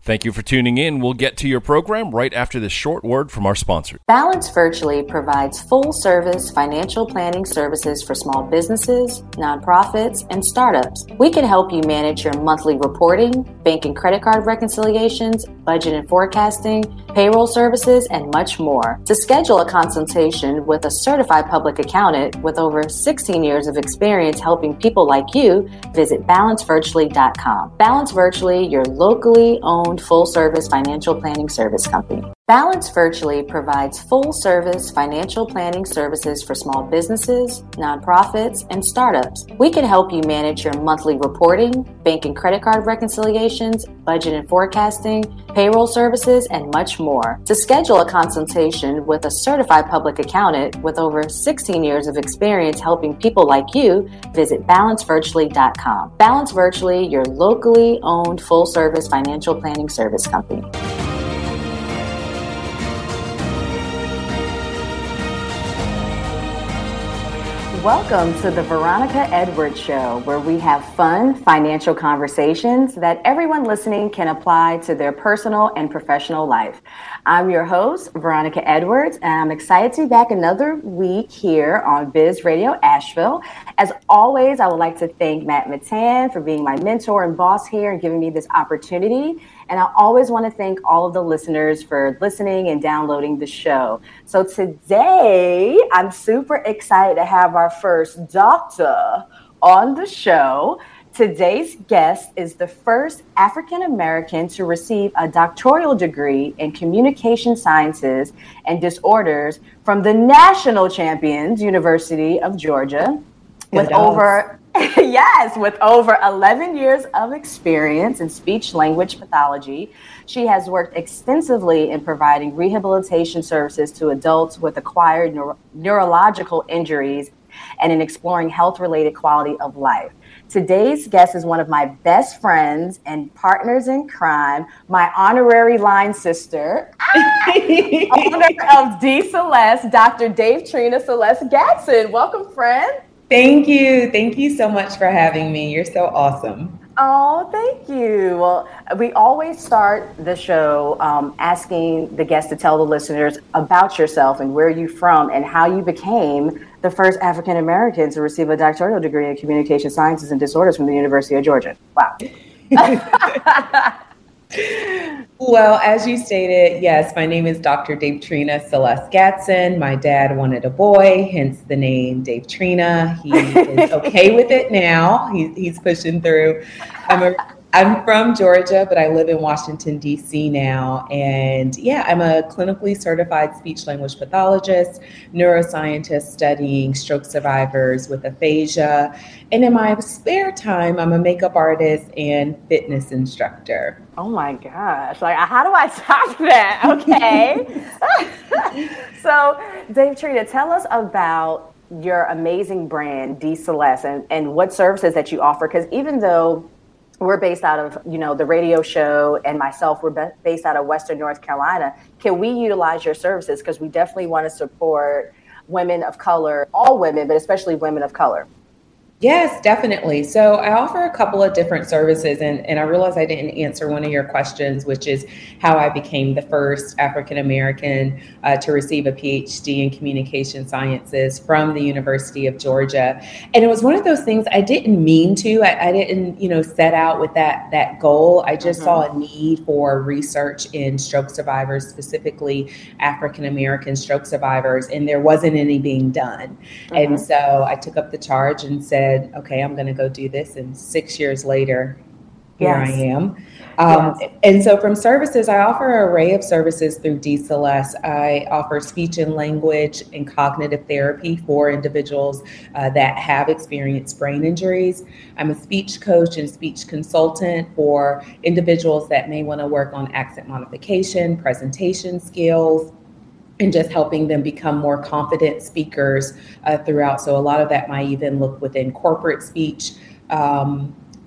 Thank you for tuning in. We'll get to your program right after this short word from our sponsor. Balance Virtually provides full-service financial planning services for small businesses, nonprofits, and startups. We can help you manage your monthly reporting, bank and credit card reconciliations, budget and forecasting, payroll services, and much more. To schedule a consultation with a certified public accountant with over 16 years of experience helping people like you, visit balancevirtually.com. Balance Virtually, your locally owned full-service financial planning service company. Balance Virtually provides full-service financial planning services for small businesses, nonprofits, and startups. We can help you manage your monthly reporting, bank and credit card reconciliations, budget and forecasting, payroll services, and much more. To schedule a consultation with a certified public accountant with over 16 years of experience helping people like you, visit balancevirtually.com. Balance Virtually, your locally owned full-service financial planning service company. Welcome to the Veronica Edwards Show, where we have fun financial conversations that everyone listening can apply to their personal and professional life. I'm your host, Veronica Edwards, and I'm excited to be back another week here on Biz Radio Asheville. As always, I would like to thank Matt Matan for being my mentor and boss here and giving me this opportunity. And I always want to thank all of the listeners for listening and downloading the show. So today, I'm super excited to have our first doctor on the show. Today's guest is the first African American to receive a doctoral degree in communication sciences and disorders from the national champions, University of Georgia, with over 11 years of experience in speech-language pathology. She has worked extensively in providing rehabilitation services to adults with acquired neurological injuries and in exploring health-related quality of life. Today's guest is one of my best friends and partners in crime, my honorary line sister, owner of D Celeste, Dr. Dave Trina Celeste Gatson. Welcome, friend. Thank you. Thank you so much for having me. You're so awesome. Oh, thank you. Well, we always start the show asking the guests to tell the listeners about yourself and where you're from and how you became the first African American to receive a doctoral degree in communication sciences and disorders from the University of Georgia. Wow. Well, as you stated, yes, my name is Dr. Dave Trina Celeste Gatson. My dad wanted a boy, hence the name Dave Trina. He is okay with it now. He's pushing through. I'm from Georgia, but I live in Washington, D.C. now. And yeah, I'm a clinically certified speech-language pathologist, neuroscientist studying stroke survivors with aphasia. And in my spare time, I'm a makeup artist and fitness instructor. Oh my gosh. Like, how do I top that? Okay. So, Dave Trina, tell us about your amazing brand, D Celeste, and what services that you offer. Because even though we're based out of, the radio show, and myself, we're based out of Western North Carolina, can we utilize your services? Because we definitely want to support women of color, all women, but especially women of color. Yes, definitely. So I offer a couple of different services, and I realize I didn't answer one of your questions, which is how I became the first African American to receive a PhD in communication sciences from the University of Georgia. And it was one of those things I didn't mean to. I didn't, set out with that goal. I just saw a need for research in stroke survivors, specifically African American stroke survivors, and there wasn't any being done. And so I took up the charge and said, okay, I'm going to go do this. And 6 years later, here I am. And so from services, I offer an array of services through D Celeste. I offer speech and language and cognitive therapy for individuals that have experienced brain injuries. I'm a speech coach and speech consultant for individuals that may want to work on accent modification, presentation skills, and just helping them become more confident speakers throughout. So a lot of that might even look within corporate speech.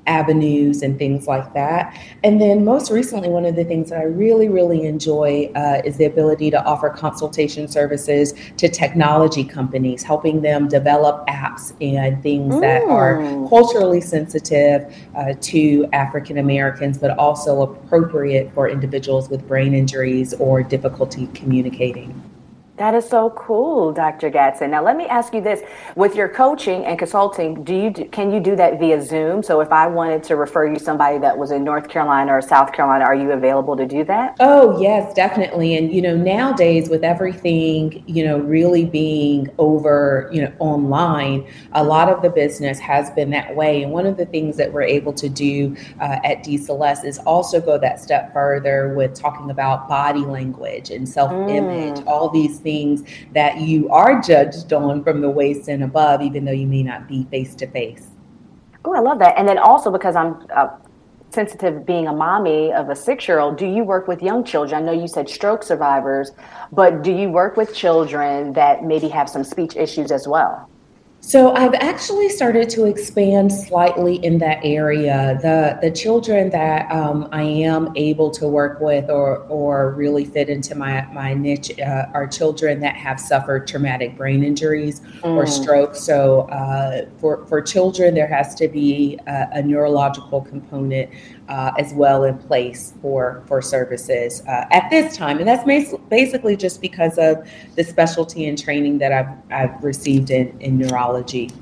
avenues and things like that. And then most recently, one of the things that I really, really enjoy is the ability to offer consultation services to technology companies, helping them develop apps and things that are culturally sensitive to African Americans, but also appropriate for individuals with brain injuries or difficulty communicating. That is so cool, Dr. Gatson. Now, let me ask you this. With your coaching and consulting, can you do that via Zoom? So if I wanted to refer you somebody that was in North Carolina or South Carolina, are you available to do that? Oh, yes, definitely. And, nowadays with everything, really being over, online, a lot of the business has been that way. And one of the things that we're able to do at DCELEST is also go that step further with talking about body language and self-image, all these things that you are judged on from the waist and above, even though you may not be face to face. Oh, I love that. And then also because I'm sensitive being a mommy of a 6-year-old, do you work with young children? I know you said stroke survivors, but do you work with children that maybe have some speech issues as well? So I've actually started to expand slightly in that area. The children that I am able to work with or really fit into my niche are children that have suffered traumatic brain injuries or stroke. So for children, there has to be a neurological component as well in place for services at this time. And that's basically just because of the specialty and training that I've received in neurology.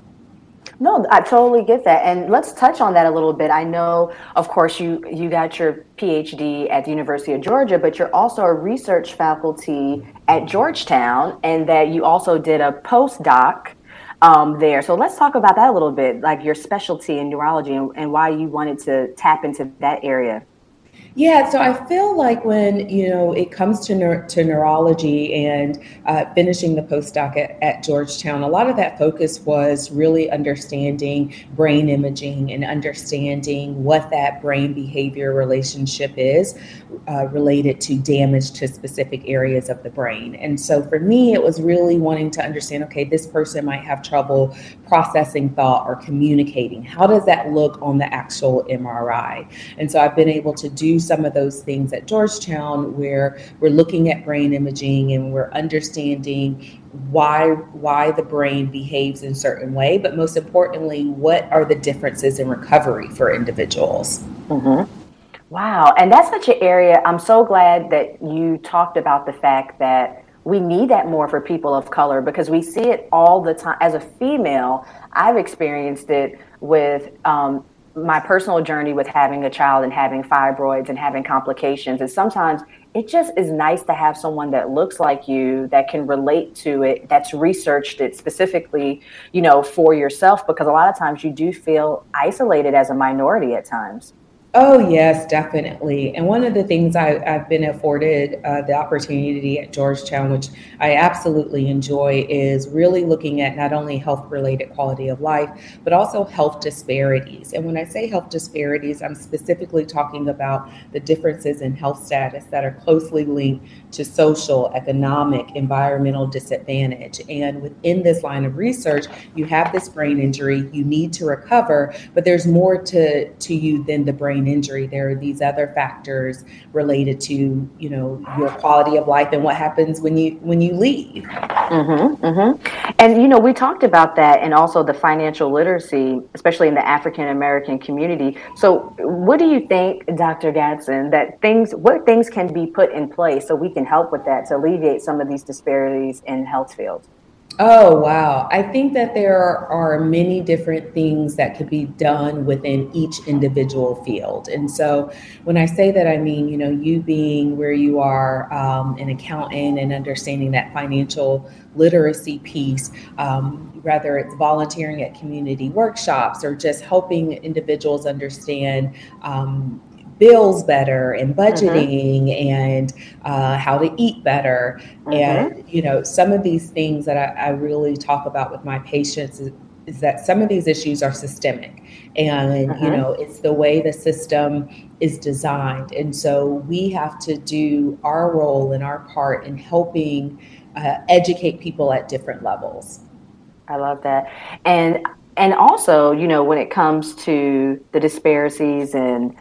No, I totally get that. And let's touch on that a little bit. I know, of course, you got your PhD at the University of Georgia, but you're also a research faculty at Georgetown, and that you also did a postdoc there. So let's talk about that a little bit, like your specialty in neurology and why you wanted to tap into that area. Yeah, so I feel like when, it comes to neurology and finishing the postdoc at Georgetown, a lot of that focus was really understanding brain imaging and understanding what that brain behavior relationship is related to damage to specific areas of the brain. And so for me, it was really wanting to understand, okay, this person might have trouble processing thought or communicating. How does that look on the actual MRI? And so I've been able to do some of those things at Georgetown where we're looking at brain imaging and we're understanding why the brain behaves in a certain way, but most importantly, what are the differences in recovery for individuals? Wow. And that's such an area. I'm so glad that you talked about the fact that we need that more for people of color, because we see it all the time. As a female, I've experienced it with my personal journey with having a child and having fibroids and having complications. And sometimes it just is nice to have someone that looks like you, that can relate to it, that's researched it specifically, for yourself, because a lot of times you do feel isolated as a minority at times. Oh, yes, definitely. And one of the things I've been afforded the opportunity at Georgetown, which I absolutely enjoy, is really looking at not only health-related quality of life, but also health disparities. And when I say health disparities, I'm specifically talking about the differences in health status that are closely linked to social, economic, environmental disadvantage. And within this line of research, you have this brain injury, you need to recover, but there's more to you than the brain injury. There are these other factors related to, your quality of life and what happens when you leave. And, we talked about that, and also the financial literacy, especially in the African American community. So what do you think, Dr. Gatson, what things can be put in place so we can help with that to alleviate some of these disparities in health fields? Oh, wow. I think that there are many different things that could be done within each individual field. And so when I say that, I mean, you being where you are an accountant and understanding that financial literacy piece, whether it's volunteering at community workshops or just helping individuals understand bills better and budgeting and how to eat better. And, some of these things that I really talk about with my patients is that some of these issues are systemic and, it's the way the system is designed. And so we have to do our role and our part in helping educate people at different levels. I love that. And And also, when it comes to the disparities and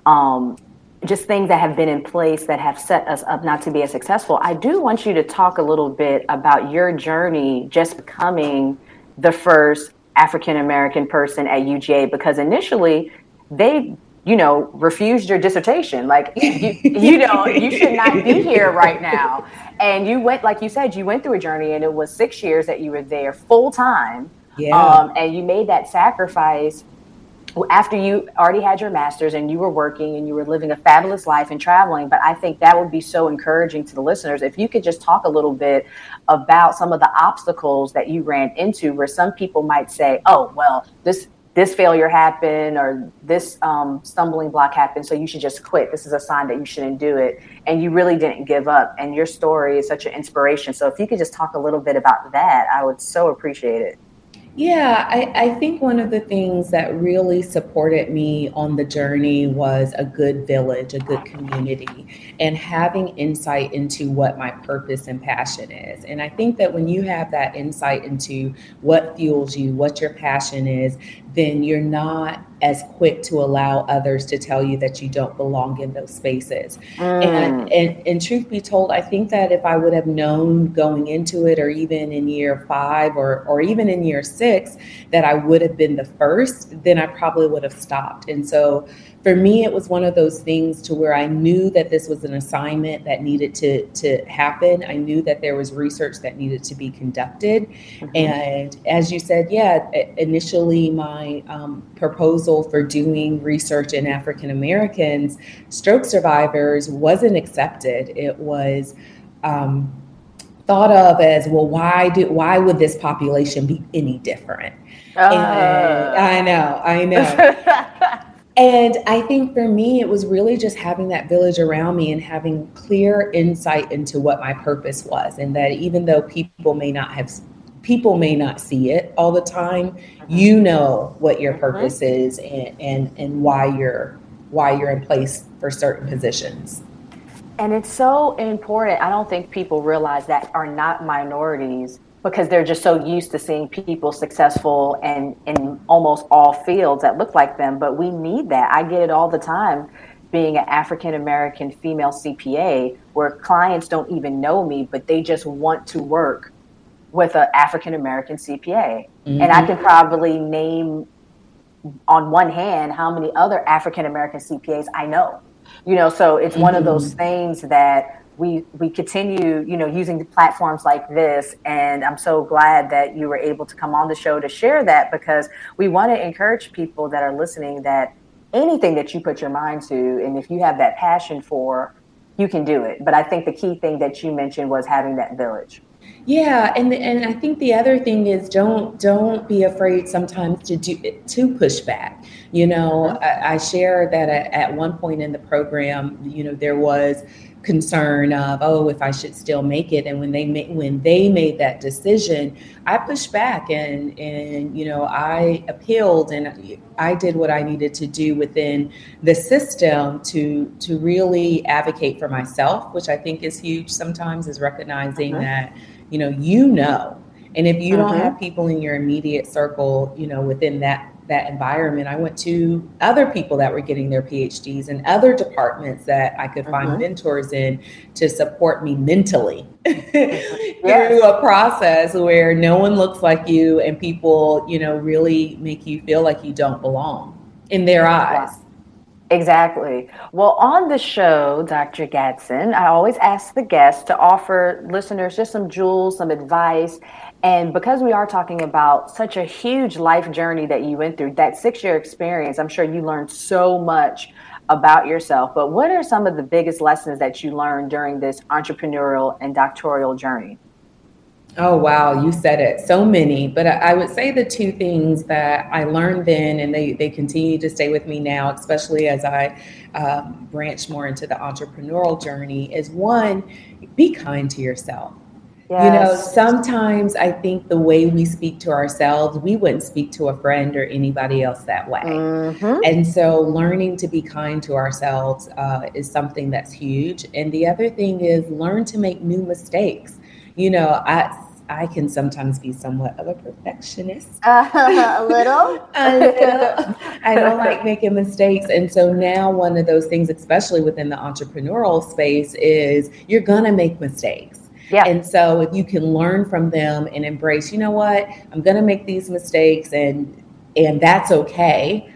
just things that have been in place that have set us up not to be as successful, I do want you to talk a little bit about your journey just becoming the first African American person at UGA, because initially they refused your dissertation. Like, you should not be here right now. And you went, like you said, you went through a journey, and it was 6 years that you were there full time. Yeah. And you made that sacrifice after you already had your master's and you were working and you were living a fabulous life and traveling. But I think that would be so encouraging to the listeners if you could just talk a little bit about some of the obstacles that you ran into, where some people might say, oh, well, this failure happened, or this stumbling block happened, so you should just quit. This is a sign that you shouldn't do it. And you really didn't give up. And your story is such an inspiration. So if you could just talk a little bit about that, I would so appreciate it. Yeah, I think one of the things that really supported me on the journey was a good village, a good community, and having insight into what my purpose and passion is. And I think that when you have that insight into what fuels you, what your passion is, then you're not as quick to allow others to tell you that you don't belong in those spaces. And truth be told, I think that if I would have known going into it, or even in year 5 or even in year 6, that I would have been the first, then I probably would have stopped. And so for me, it was one of those things to where I knew that this was an assignment that needed to happen. I knew that there was research that needed to be conducted. And as you said, initially my proposal for doing research in African Americans, stroke survivors, wasn't accepted. It was thought of as, well, why would this population be any different? And I know. And I think for me, it was really just having that village around me and having clear insight into what my purpose was. And that even though people may not see it all the time, you know what your purpose is and why you're in place for certain positions. And it's so important. I don't think people realize that are not minorities, because they're just so used to seeing people successful and in almost all fields that look like them. But we need that. I get it all the time being an African-American female CPA, where clients don't even know me, but they just want to work with an African-American CPA. And I can probably name on one hand how many other African-American CPAs I know. So it's one of those things that we continue, using the platforms like this. And I'm so glad that you were able to come on the show to share that, because we want to encourage people that are listening that anything that you put your mind to, and if you have that passion for, you can do it. But I think the key thing that you mentioned was having that village. Yeah, and I think the other thing is don't be afraid sometimes to push back. I share that at one point in the program, there was concern of, oh, if I should still make it. And when they made that decision, I pushed back and I appealed, and I did what I needed to do within the system to really advocate for myself, which I think is huge sometimes, is recognizing that, and if you don't have people in your immediate circle, within that environment, I went to other people that were getting their PhDs and other departments that I could find mentors in to support me mentally through a process where no one looks like you, and people, really make you feel like you don't belong in their eyes. Wow. Exactly. Well, on the show, Dr. Gadsden, I always ask the guests to offer listeners just some jewels, some advice. And because we are talking about such a huge life journey that you went through, that 6-year experience, I'm sure you learned so much about yourself. But what are some of the biggest lessons that you learned during this entrepreneurial and doctoral journey? Oh, wow. You said it. So many. But I would say the 2 things that I learned then, and they continue to stay with me now, especially as I branch more into the entrepreneurial journey, is 1, be kind to yourself. Yes. Sometimes I think the way we speak to ourselves, we wouldn't speak to a friend or anybody else that way. And so learning to be kind to ourselves is something that's huge. And the other thing is learn to make new mistakes. I can sometimes be somewhat of a perfectionist. A little? A little. I don't like making mistakes. And so now one of those things, especially within the entrepreneurial space, is you're going to make mistakes. Yeah. And so if you can learn from them and embrace, you know what, I'm going to make these mistakes and that's okay.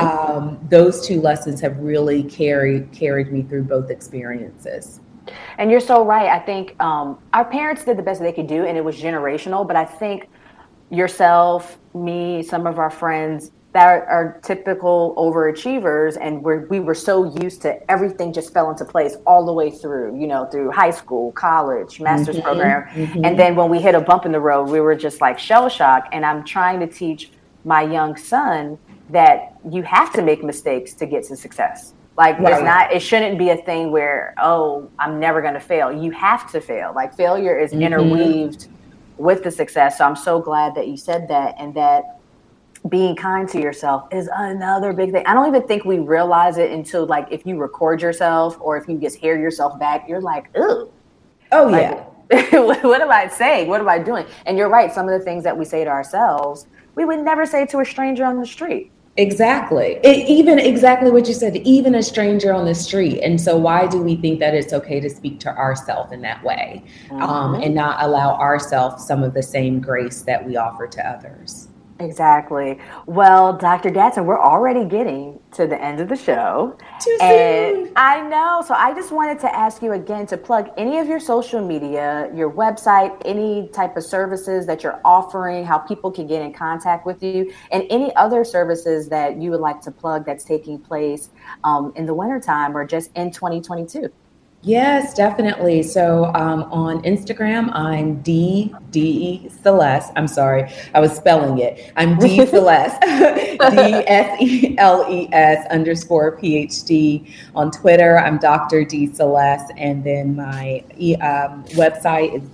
Those two lessons have really carried me through both experiences. And you're so right. I think our parents did the best they could do, and it was generational. But I think yourself, me, some of our friends that are typical overachievers, and we were so used to everything just fell into place all the way through, through high school, college, master's program. And then when we hit a bump in the road, we were just like shell shocked. And I'm trying to teach my young son that you have to make mistakes to get to success. Like it shouldn't be a thing where, I'm never going to fail. You have to fail. Like failure is interweaved with the success. So I'm so glad that you said that, and that being kind to yourself is another big thing. I don't even think we realize it until like if you record yourself or if you just hear yourself back, you're like, ooh. Oh, yeah. What am I saying? What am I doing? And you're right. Some of the things that we say to ourselves, we would never say to a stranger on the street. Exactly. Even exactly what you said, even a stranger on the street. And so why do we think that it's okay to speak to ourselves in that way and not allow ourselves some of the same grace that we offer to others? Exactly. Well, Dr. Gatson, we're already getting to the end of the show. Too soon. I know. So I just wanted to ask you again to plug any of your social media, your website, any type of services that you're offering, how people can get in contact with you, and any other services that you would like to plug that's taking place in the wintertime or just in 2022. Yes, definitely. So on Instagram, I'm D Celeste. I'm sorry, I was spelling it. I'm D Celeste, DSELES_PhD. On Twitter, I'm Dr. D Celeste. And then my website is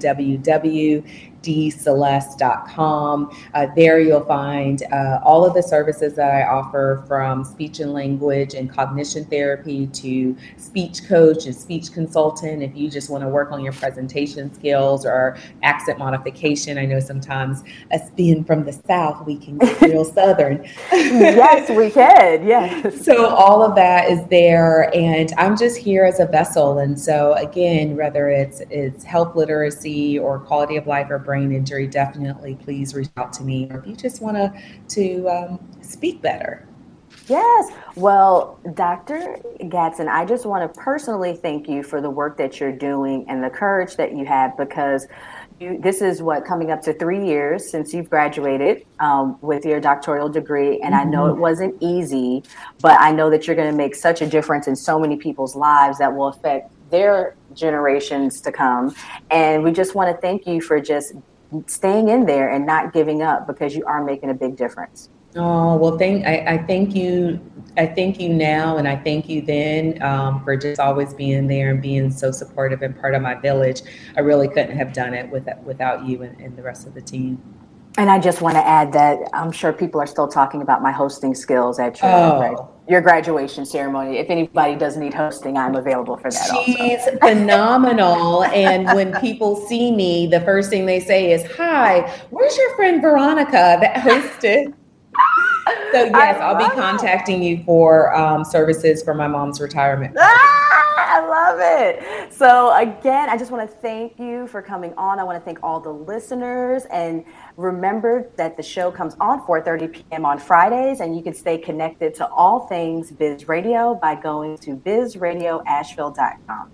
www.dceleste.com. There you'll find all of the services that I offer, from speech and language and cognition therapy to speech coach and speech consultant. If you just want to work on your presentation skills or accent modification, I know sometimes us being from the South, we can get real Southern. Yes, we can. Yes. So all of that is there, and I'm just here as a vessel. And so again, whether it's health literacy or quality of life or brain injury, definitely please reach out to me. Or if you just want to speak better. Yes. Well, Dr. Gatson, I just want to personally thank you for the work that you're doing and the courage that you have, because this is coming up to 3 years since you've graduated with your doctoral degree. And I know it wasn't easy, but I know that you're going to make such a difference in so many people's lives that will affect their generations to come. And we just want to thank you for just staying in there and not giving up, because you are making a big difference. Oh, well, I thank you. I thank you now, and I thank you then for just always being there and being so supportive and part of my village. I really couldn't have done it without you and the rest of the team. And I just want to add that I'm sure people are still talking about my hosting skills at your graduation ceremony. If anybody does need hosting, I'm available for that. She's phenomenal. And when people see me, the first thing they say is, "Hi, where's your friend Veronica that hosted?" So yes, I'll be contacting you for services for my mom's retirement. I love it. So again, I just want to thank you for coming on. I want to thank all the listeners, and remember that the show comes on 4:30 p.m. on Fridays, and you can stay connected to all things Biz Radio by going to bizradioasheville.com.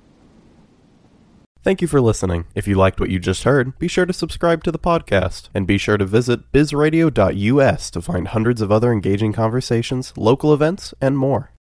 Thank you for listening. If you liked what you just heard, be sure to subscribe to the podcast, and be sure to visit bizradio.us to find hundreds of other engaging conversations, local events, and more.